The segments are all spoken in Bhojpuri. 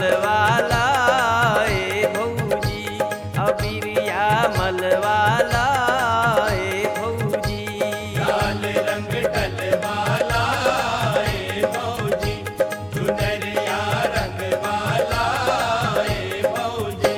मलवाला ए भौजी, अबिरिया मलवाला ए भौजी। लाल रंग डलवाला ए भौजी, चुनरिया रंगवाला ए भौजी।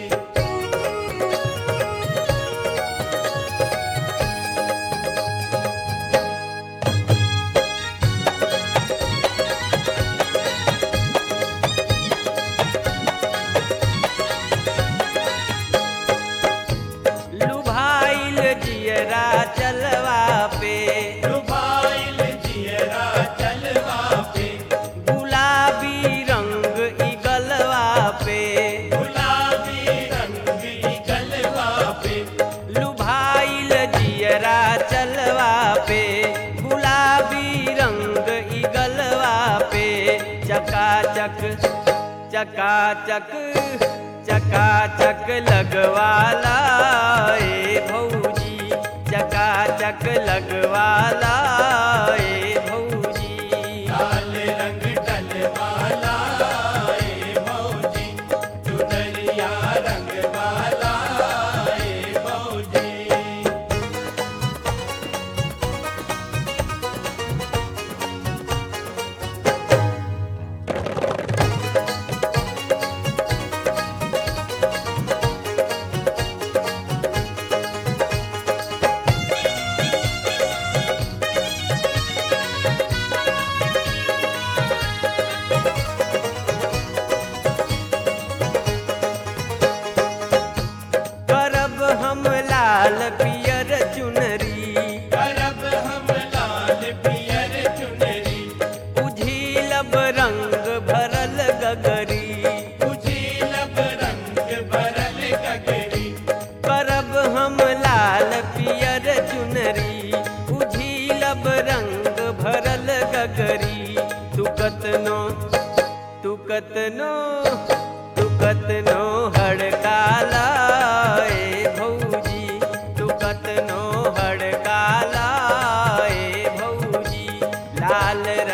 लुभाइल जियरा चलवा पे, लुभाइल जियरा चलवा पे, गुलाबी रंग ई गलवा पे। गुलाबी रंग ई गलवा पे, लुभाइल जियरा चलवा पे, गुलाबी रंग ई गलवा पे। चकाचक चकाचक चकाचक लगवाला ए भौजी, चकाचक लगवाला ए भौजी। लाल रंग डलवाला ए भौजी, चुनरिया रंगवाला ए भौजी। करब हम लाल पियर चुनरी, करब हम लाल पियर चुनरी, उझिलब रंग भरल गगरी। उझिलब रंग भरल गगरी। करब हम लाल पियर चुनरी, उझिलब रंग भरल गगरी। तू कतनो तू कतनो तू कतनो हड़काला ए भौजी, तू कतनो हड़काला ए भौजी। लाल